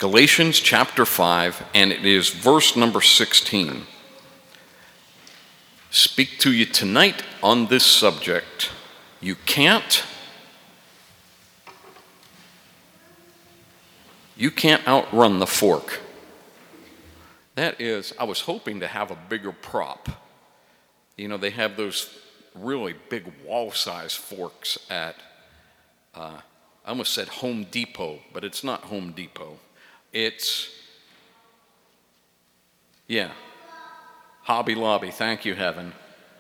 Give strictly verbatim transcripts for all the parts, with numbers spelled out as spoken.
Galatians chapter five, and it is verse number sixteen. Speak to you tonight on this subject. You can't, you can't outrun the fork. That is, I was hoping to have a bigger prop. You know, they have those really big wall-size forks at, uh, I almost said Home Depot, but it's not Home Depot. It's, yeah, Hobby Lobby. Thank you, Heaven.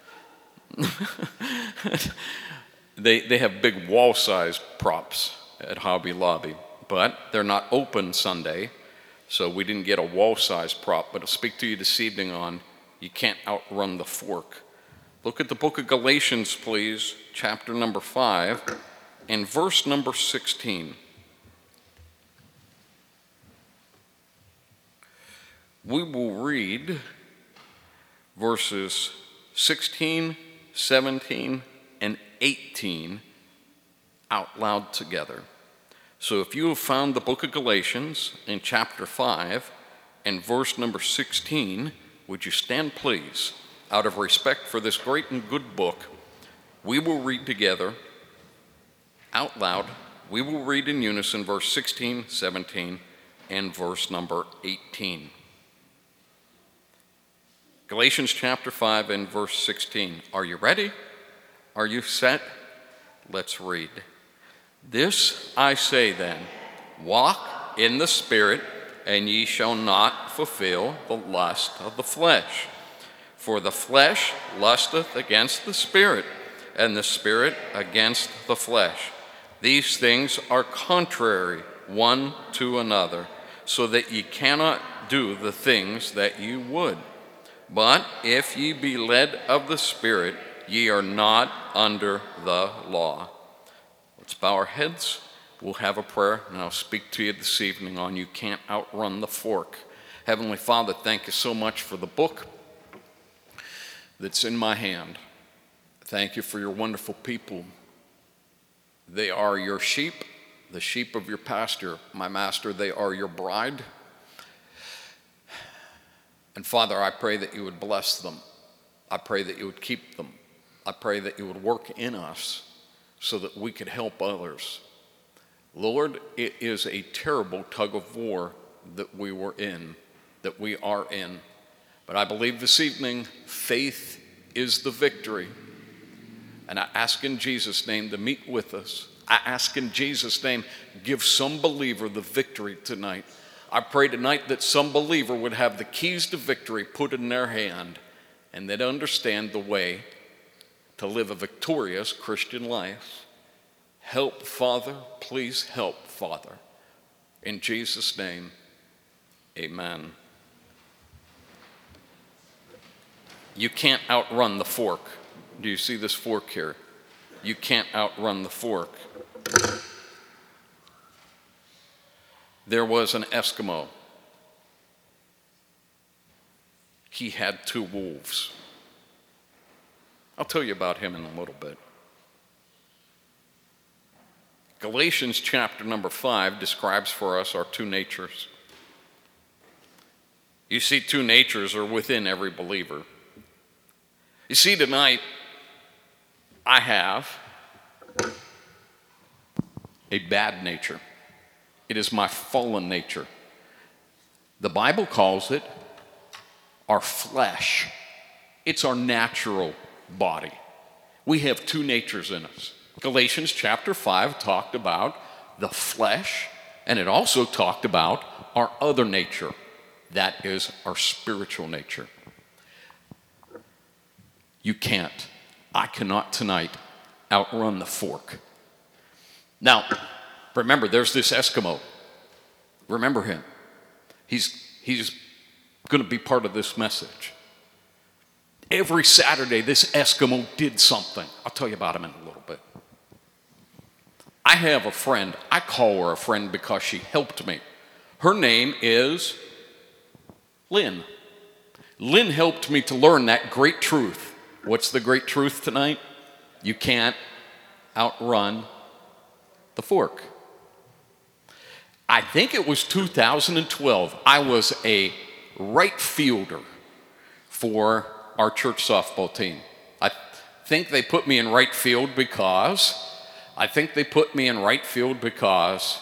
they they have big wall-sized props at Hobby Lobby, but they're not open Sunday, so we didn't get a wall-sized prop. But I'll speak to you this evening on you can't outrun the fork. Look at the book of Galatians, please, chapter number five, and verse number sixteen. We will read verses sixteen, seventeen, and eighteen out loud together. So if you have found the book of Galatians in chapter five and verse number sixteen, would you stand please? Out of respect for this great and good book, we will read together out loud. We will read in unison verse sixteen, seventeen, and verse number eighteen. Galatians chapter five and verse sixteen. Are you ready? Are you set? Let's read. This I say then, walk in the Spirit, and ye shall not fulfill the lust of the flesh. For the flesh lusteth against the Spirit, and the Spirit against the flesh. These things are contrary one to another, so that ye cannot do the things that ye would. But if ye be led of the Spirit, ye are not under the law. Let's bow our heads. We'll have a prayer, and I'll speak to you this evening on you can't outrun the fork. Heavenly Father, thank you so much for the book that's in my hand. Thank you for your wonderful people. They are your sheep, the sheep of your pasture. My master, they are your bride. And Father, I pray that you would bless them. I pray that you would keep them. I pray that you would work in us so that we could help others. Lord, it is a terrible tug of war that we were in, that we are in. But I believe this evening, faith is the victory. And I ask in Jesus' name to meet with us. I ask in Jesus' name, give some believer the victory tonight. I pray tonight that some believer would have the keys to victory put in their hand, and they'd understand the way to live a victorious Christian life. Help, Father. Please help, Father. In Jesus' name, amen. You can't outrun the fork. Do you see this fork here? You can't outrun the fork. There was an Eskimo. He had two wolves. I'll tell you about him in a little bit. Galatians chapter number five describes for us our two natures. You see, two natures are within every believer. You see, tonight, I have a bad nature. It is my fallen nature. The Bible calls it our flesh. It's our natural body. We have two natures in us. Galatians chapter five talked about the flesh, and it also talked about our other nature. That is our spiritual nature. You can't, I cannot tonight outrun the fork. Now, remember, there's this Eskimo. Remember him. He's, he's going to be part of this message. Every Saturday, this Eskimo did something. I'll tell you about him in a little bit. I have a friend. I call her a friend because she helped me. Her name is Lynn. Lynn helped me to learn that great truth. What's the great truth tonight? You can't outrun the fork. I think it was two thousand twelve. I was a right fielder for our church softball team. I think they put me in right field because, I think they put me in right field because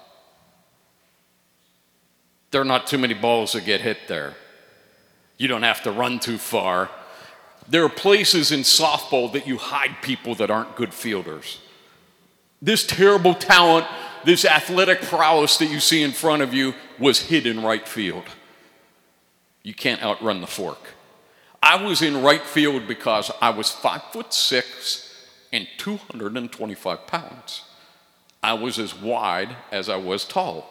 there are not too many balls that get hit there. You don't have to run too far. There are places in softball that you hide people that aren't good fielders. This terrible talent, this athletic prowess that you see in front of you was hid in right field. You can't outrun the fork. I was in right field because I was five foot six and two hundred twenty-five pounds. I was as wide as I was tall.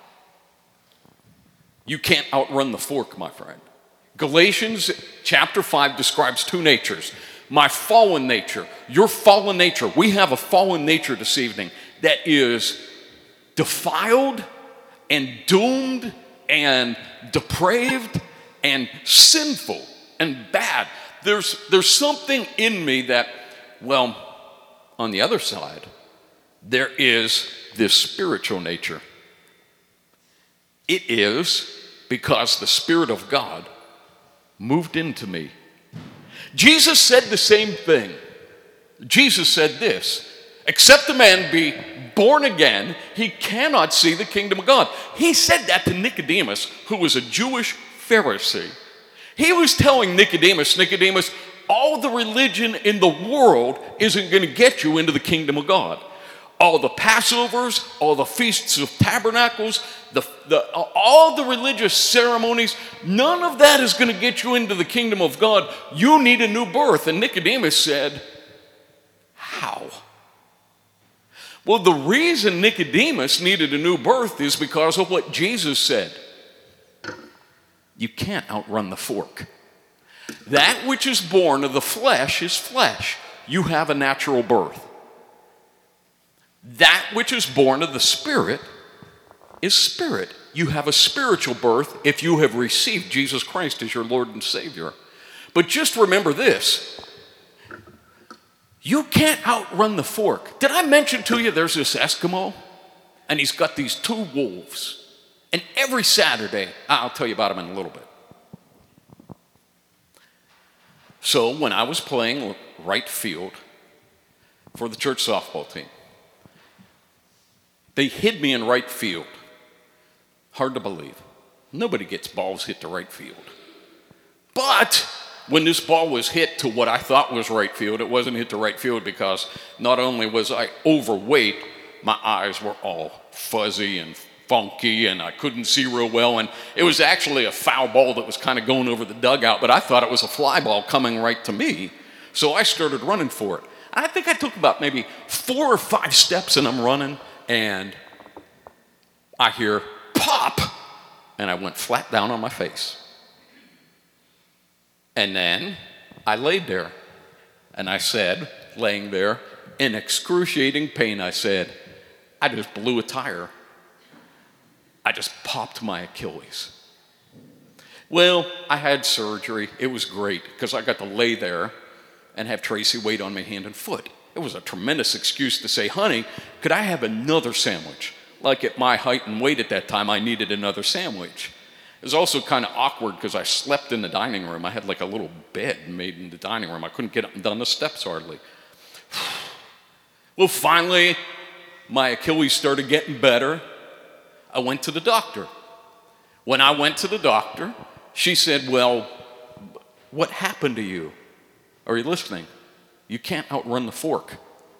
You can't outrun the fork, my friend. Galatians chapter five describes two natures. My fallen nature, your fallen nature. We have a fallen nature this evening that is defiled and doomed and depraved and sinful and bad. There's, there's something in me that, well, on the other side, there is this spiritual nature. It is because the Spirit of God moved into me. Jesus said the same thing. Jesus said this, except a man be born again, he cannot see the kingdom of God. He said that to Nicodemus, who was a Jewish Pharisee. He was telling Nicodemus, Nicodemus, all the religion in the world isn't going to get you into the kingdom of God. All the Passovers, all the Feasts of Tabernacles, the, the, all the religious ceremonies, none of that is going to get you into the kingdom of God. You need a new birth. And Nicodemus said, how? Well, the reason Nicodemus needed a new birth is because of what Jesus said. You can't outrun the fork. That which is born of the flesh is flesh. You have a natural birth. That which is born of the Spirit is spirit. You have a spiritual birth if you have received Jesus Christ as your Lord and Savior. But just remember this. You can't outrun the fork. Did I mention to you there's this Eskimo? And he's got these two wolves. And every Saturday, I'll tell you about him in a little bit. So when I was playing right field for the church softball team, they hid me in right field. Hard to believe. Nobody gets balls hit to right field. But when this ball was hit to what I thought was right field, it wasn't hit to right field because not only was I overweight, my eyes were all fuzzy and funky and I couldn't see real well. And it was actually a foul ball that was kind of going over the dugout, but I thought it was a fly ball coming right to me. So I started running for it. I think I took about maybe four or five steps and I'm running. And I hear pop, and I went flat down on my face. And then I laid there, and I said, laying there, in excruciating pain, I said, I just blew a tire. I just popped my Achilles. Well, I had surgery. It was great, because I got to lay there and have Tracy wait on me hand and foot. It was a tremendous excuse to say, honey, could I have another sandwich? Like at my height and weight at that time, I needed another sandwich. It was also kind of awkward because I slept in the dining room. I had like a little bed made in the dining room. I couldn't get up and down the steps hardly. Well, finally, my Achilles started getting better. I went to the doctor. When I went to the doctor, she said, well, what happened to you? Are you listening? You can't outrun the fork.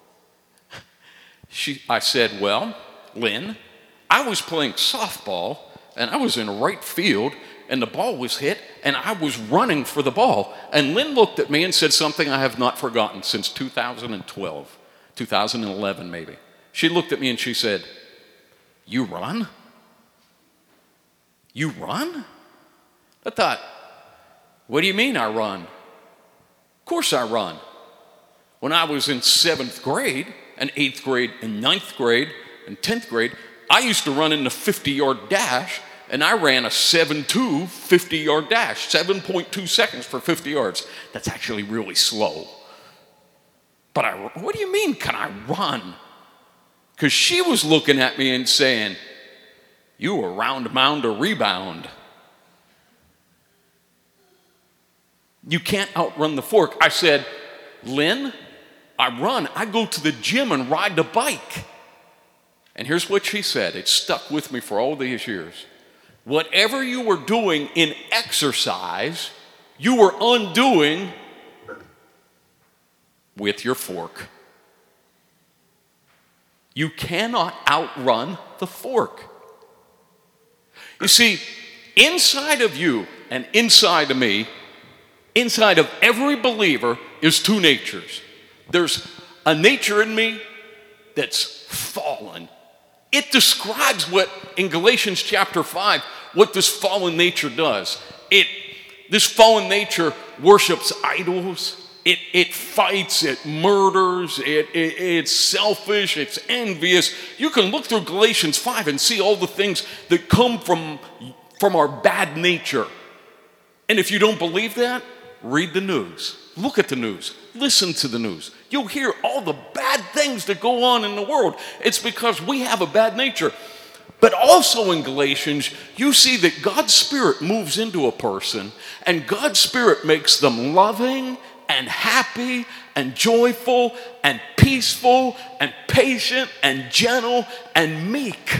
She, I said, well, Lynn, I was playing softball, and I was in right field, and the ball was hit, and I was running for the ball. And Lynn looked at me and said something I have not forgotten since two thousand twelve, two thousand eleven maybe. She looked at me and she said, you run? You run? I thought, what do you mean I run? Of course I run. When I was in seventh grade, and eighth grade, and ninth grade, and tenth grade, I used to run in the fifty-yard dash, and I ran a seven two fifty-yard dash, seven point two seconds for fifty yards. That's actually really slow. But I, what do you mean, can I run? Because she was looking at me and saying, You were round mound or rebound. You can't outrun the fork. I said, Lynn, I run. I go to the gym and ride the bike. And here's what she said. It stuck with me for all these years. Whatever you were doing in exercise, you were undoing with your fork. You cannot outrun the fork. You see, inside of you and inside of me, inside of every believer is two natures. There's a nature in me that's fallen. It describes what, in Galatians chapter five, what this fallen nature does. It, this fallen nature worships idols. It, it fights, it murders, it, it, it's selfish, it's envious. You can look through Galatians five and see all the things that come from, from our bad nature. And if you don't believe that, read the news. Look at the news. Listen to the news. You'll hear all the bad things that go on in the world. It's because we have a bad nature. But also in Galatians, you see that God's Spirit moves into a person, and God's Spirit makes them loving and happy and joyful and peaceful and patient and gentle and meek.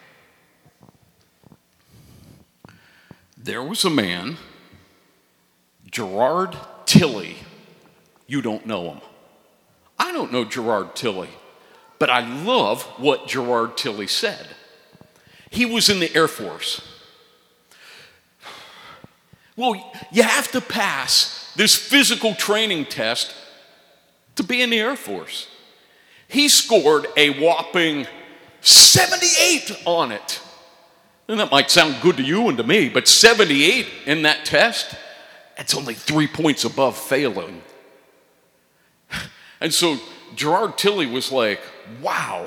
There was a man, Gerard Tilley. You don't know him. I don't know Gerard Tilley, but I love what Gerard Tilley said. He was in the Air Force. Well, you have to pass this physical training test to be in the Air Force. He scored a whopping seventy-eight on it. And that might sound good to you and to me, but seventy-eight in that test, that's only three points above failing. And so Gerard Tilley was like, wow,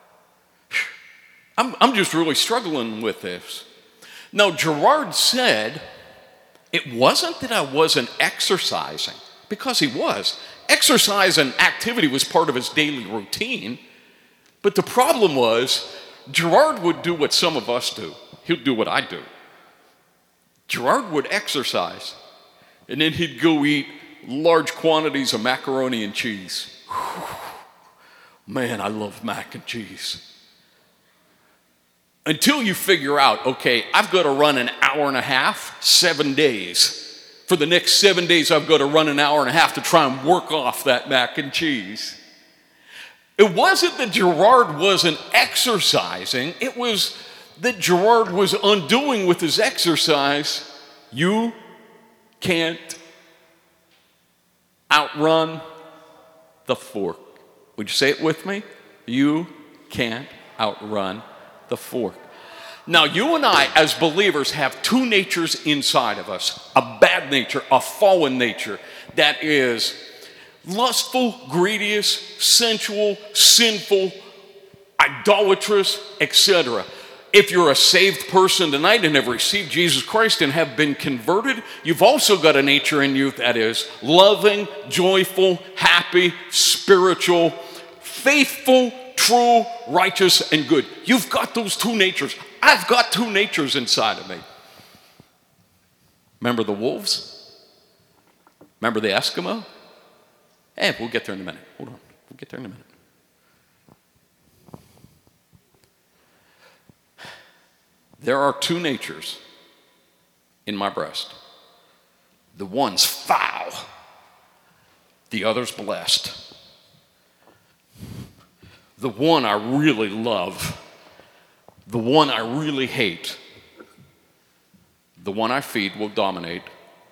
I'm, I'm just really struggling with this. Now, Gerard said, it wasn't that I wasn't exercising, because he was. Exercise and activity was part of his daily routine. But the problem was, Gerard would do what some of us do. He'd do what I do. Gerard would exercise, and then he'd go eat large quantities of macaroni and cheese. Whew. Man, I love mac and cheese. Until you figure out, okay, I've got to run an hour and a half, seven days. For the next seven days, I've got to run an hour and a half to try and work off that mac and cheese. It wasn't that Gerard wasn't exercising. It was that Gerard was undoing with his exercise. You can't outrun the fork. Would you say it with me? You can't outrun the fork. Now, you and I, as believers, have two natures inside of us. A bad nature, a fallen nature that is lustful, greedy, sensual, sinful, idolatrous, et cetera. If you're a saved person tonight and have received Jesus Christ and have been converted, you've also got a nature in you that is loving, joyful, happy, spiritual, faithful, true, righteous, and good. You've got those two natures. I've got two natures inside of me. Remember the wolves? Remember the Eskimo? Eh, we'll get there in a minute. Hold on. We'll get there in a minute. There are two natures in my breast. The one's foul. The other's blessed. The one I really love. The one I really hate. The one I feed will dominate.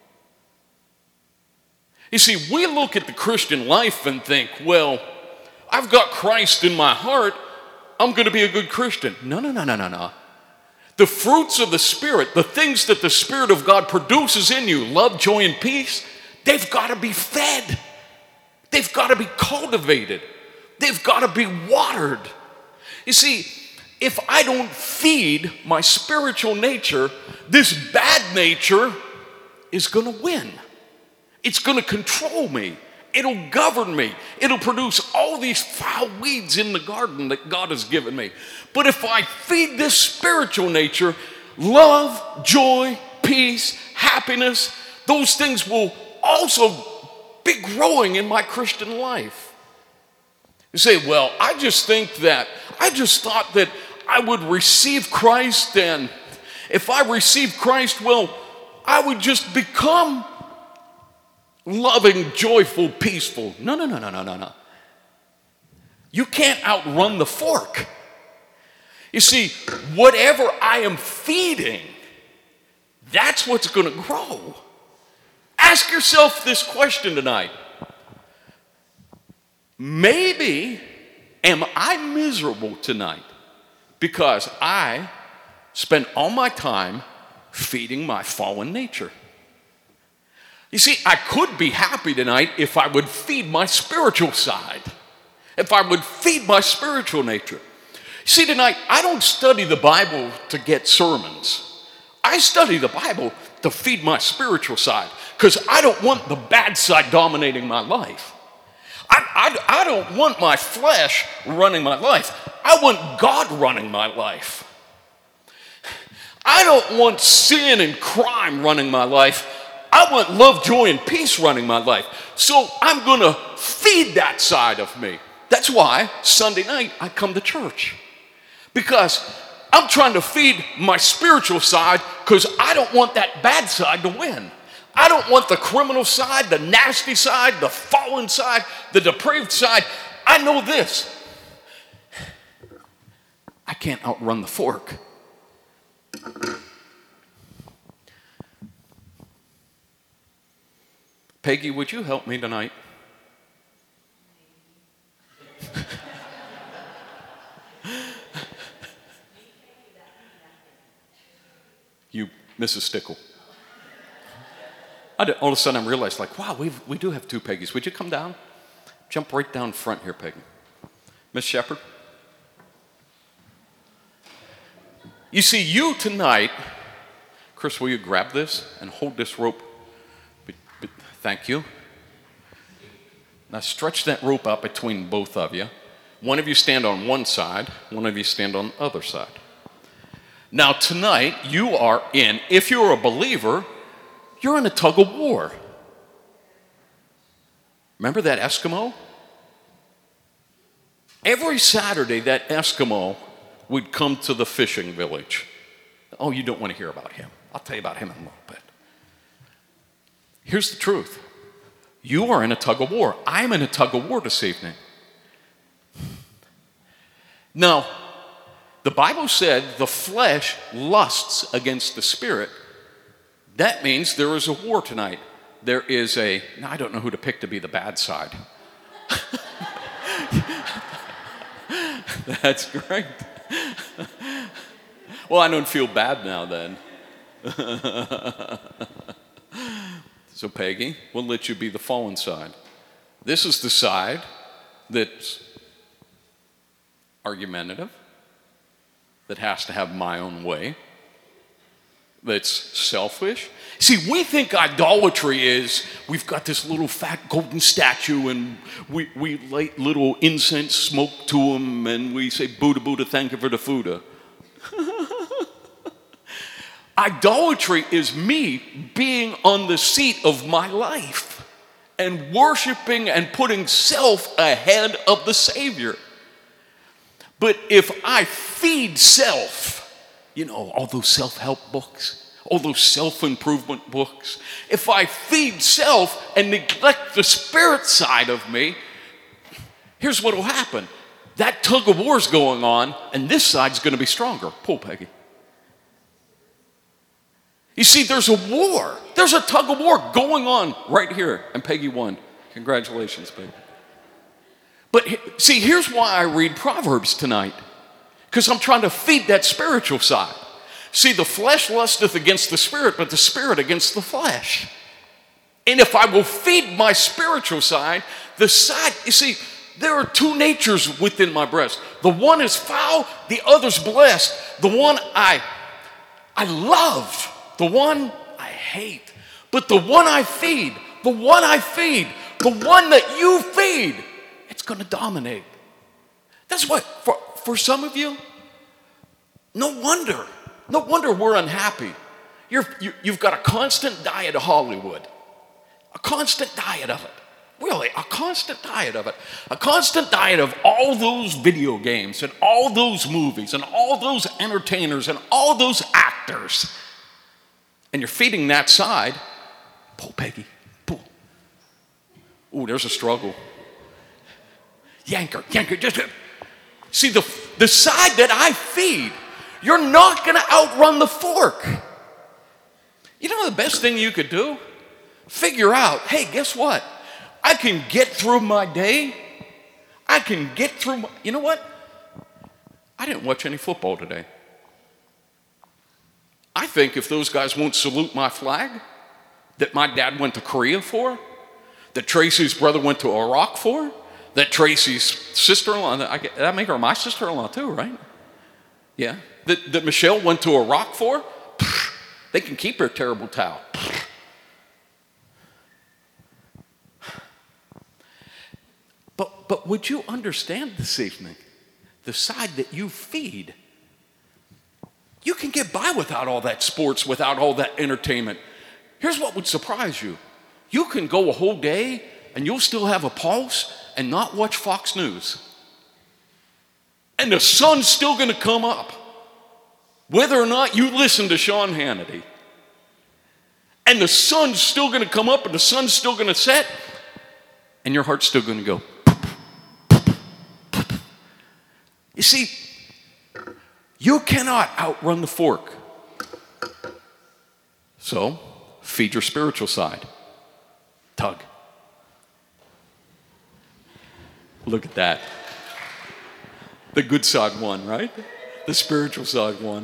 You see, we look at the Christian life and think, well, I've got Christ in my heart. I'm going to be a good Christian. No, no, no, no, no, no. The fruits of the Spirit, the things that the Spirit of God produces in you, love, joy, and peace, they've got to be fed. They've got to be cultivated. They've got to be watered. You see, if I don't feed my spiritual nature, this bad nature is going to win. It's going to control me. It'll govern me. It'll produce all these foul weeds in the garden that God has given me. But if I feed this spiritual nature, love, joy, peace, happiness, those things will also be growing in my Christian life. You say, well, I just think that, I just thought that I would receive Christ, and if I receive Christ, well, I would just become loving, joyful, peaceful. No, no, no, no, no, no, no. You can't outrun the fork. You see, whatever I am feeding, that's what's going to grow. Ask yourself this question tonight. Maybe am I miserable tonight because I spend all my time feeding my fallen nature? You see, I could be happy tonight if I would feed my spiritual side, if I would feed my spiritual nature. See, tonight, I don't study the Bible to get sermons. I study the Bible to feed my spiritual side because I don't want the bad side dominating my life. I, I, I don't want my flesh running my life. I want God running my life. I don't want sin and crime running my life. I want love, joy, and peace running my life. So I'm going to feed that side of me. That's why Sunday night I come to church. Because I'm trying to feed my spiritual side because I don't want that bad side to win. I don't want the criminal side, the nasty side, the fallen side, the depraved side. I know this. I can't outrun the fork. Peggy, would you help me tonight? You, Missus Stickle. I did, all of a sudden I realized, like, wow, we we do have two Peggies. Would you come down? Jump right down front here, Peggy. Miss Shepherd. You see, you tonight, Chris, will you grab this and hold this rope? Be, be, thank you. Now stretch that rope out between both of you. One of you stand on one side, one of you stand on the other side. Now tonight, you are in, if you're a believer, you're in a tug of war. Remember that Eskimo? Every Saturday, that Eskimo would come to the fishing village. Oh, you don't want to hear about him. I'll tell you about him in a little bit. Here's the truth. You are in a tug of war. I'm in a tug of war this evening. Now, the Bible said the flesh lusts against the spirit. That means there is a war tonight. There is a, now I don't know who to pick to be the bad side. That's great. Well, I don't feel bad now then. So Peggy, we'll let you be the fallen side. This is the side that's argumentative, that has to have my own way, that's selfish. See, we think idolatry is we've got this little fat golden statue and we, we light little incense smoke to him and we say, Buddha, Buddha, thank you for the food. Idolatry is me being on the seat of my life and worshiping and putting self ahead of the Savior. But if I feed self, you know, all those self-help books, all those self-improvement books, if I feed self and neglect the spirit side of me, here's what will happen. That tug of war is going on, and this side's going to be stronger. Pull, Peggy. You see, there's a war. There's a tug of war going on right here, and Peggy won. Congratulations, Peggy. But see, here's why I read Proverbs tonight. Because I'm trying to feed that spiritual side. See, the flesh lusteth against the spirit, but the spirit against the flesh. And if I will feed my spiritual side, the side, you see, there are two natures within my breast. The one is foul, the other's blessed. The one I, I love, the one I hate. But the one I feed, the one I feed, the one that you feed, it's going to dominate. That's what, for, for some of you, No wonder. No wonder we're unhappy. You're, you, you've got a constant diet of Hollywood. A constant diet of it. Really, a constant diet of it. A constant diet of all those video games and all those movies and all those entertainers and all those actors. And you're feeding that side. Pull, Peggy, pull. Ooh, there's a struggle. Yank her, yank her. Just, see, the, the side that I feed, you're not going to outrun the fork. You know the best thing you could do? Figure out, hey, guess what? I can get through my day. I can get through my, you know what? I didn't watch any football today. I think if those guys won't salute my flag that my dad went to Korea for, that Tracy's brother went to Iraq for, that Tracy's sister-in-law, that make her my sister-in-law too, right? Yeah. That, that Michelle went to Iraq for, they can keep her terrible towel. But, but would you understand this evening, the side that you feed? You can get by without all that sports, without all that entertainment. Here's what would surprise you. You can go a whole day and you'll still have a pulse and not watch Fox News. And the sun's still going to come up, whether or not you listen to Sean Hannity. And the sun's still going to come up and the sun's still going to set, and your heart's still going to go. You see, you cannot outrun the fork. So, feed your spiritual side. Tug. Look at that. The good side won, right? The spiritual side won.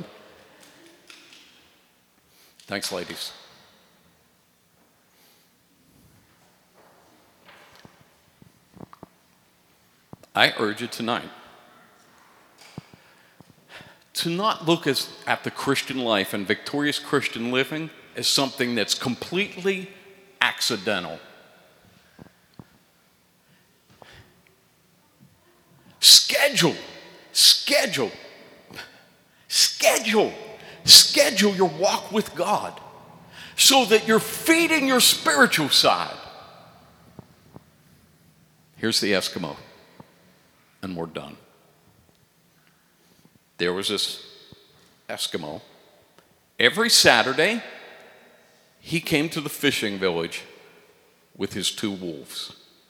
Thanks, ladies. I urge you tonight to not look as, at the Christian life and victorious Christian living as something that's completely accidental. Schedule, schedule, schedule, schedule your walk with God so that you're feeding your spiritual side. Here's the Eskimo, and we're done. There was this Eskimo. Every Saturday, he came to the fishing village with his two wolves.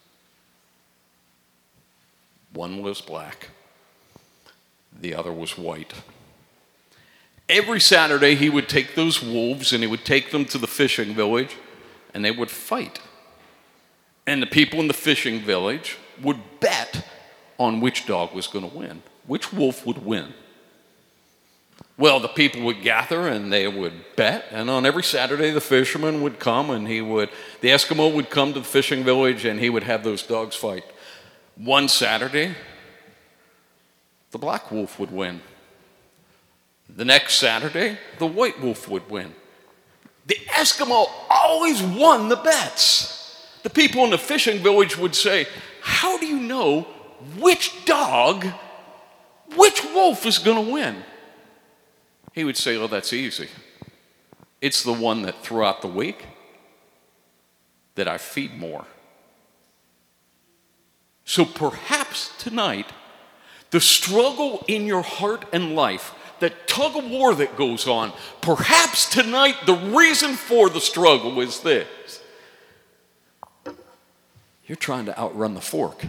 One was black, the other was white. Every Saturday, he would take those wolves and he would take them to the fishing village and they would fight. And the people in the fishing village would bet on which dog was going to win, which wolf would win. Well, the people would gather and they would bet, and on every Saturday the fisherman would come and he would, the Eskimo would come to the fishing village and he would have those dogs fight. One Saturday, the black wolf would win. The next Saturday, the white wolf would win. The Eskimo always won the bets. The people in the fishing village would say, how do you know which dog, which wolf is going to win? He would say, oh, that's easy. It's the one that throughout the week that I feed more. So perhaps tonight, the struggle in your heart and life, that tug of war that goes on, perhaps tonight the reason for the struggle is this. You're trying to outrun the fork.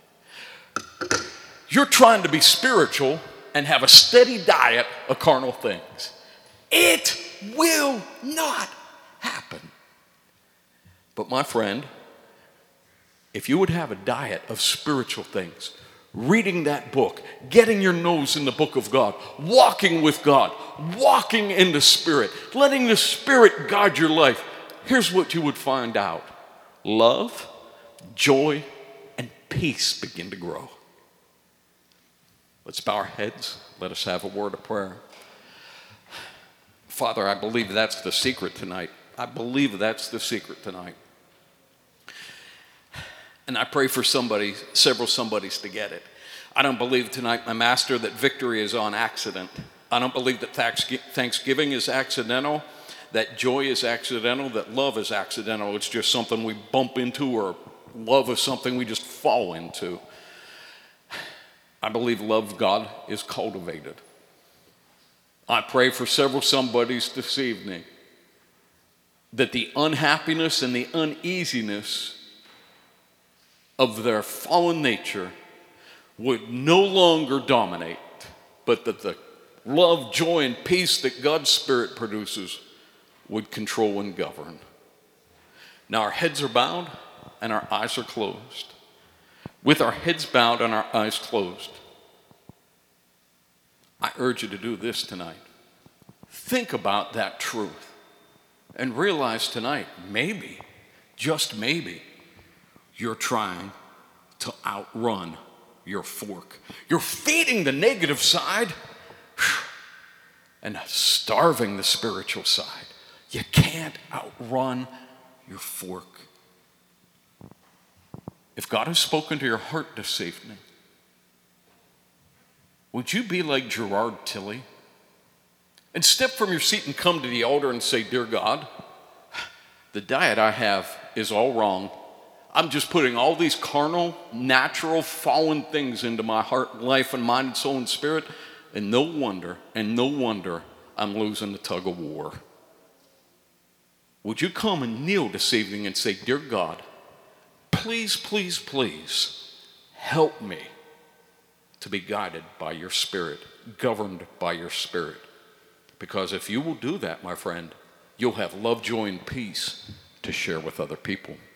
You're trying to be spiritual and have a steady diet of carnal things. It will not happen. But my friend, if you would have a diet of spiritual things, reading that book, getting your nose in the book of God, walking with God, walking in the Spirit, letting the Spirit guide your life, here's what you would find out. Love, joy, and peace begin to grow. Let's bow our heads. Let us have a word of prayer. Father, I believe that's the secret tonight. I believe that's the secret tonight. And I pray for somebody, several somebodies to get it. I don't believe tonight, my master, that victory is on accident. I don't believe that Thanksgiving is accidental, that joy is accidental, that love is accidental. It's just something we bump into, or love is something we just fall into. I believe love of God is cultivated. I pray for several somebodies this evening that the unhappiness and the uneasiness of their fallen nature would no longer dominate, but that the love, joy, and peace that God's Spirit produces would control and govern. Now our heads are bowed and our eyes are closed. With our heads bowed and our eyes closed, I urge you to do this tonight. Think about that truth and realize tonight, maybe, just maybe, you're trying to outrun your fork. You're feeding the negative side and starving the spiritual side. You can't outrun your fork. If God has spoken to your heart this evening, would you be like Gerard Tilley and step from your seat and come to the altar and say, "Dear God, the diet I have is all wrong. I'm just putting all these carnal, natural, fallen things into my heart, life, and mind, and soul, and spirit, and no wonder, and no wonder I'm losing the tug of war." Would you come and kneel this evening and say, "Dear God, please, please, please help me to be guided by your Spirit, governed by your Spirit." Because if you will do that, my friend, you'll have love, joy, and peace to share with other people.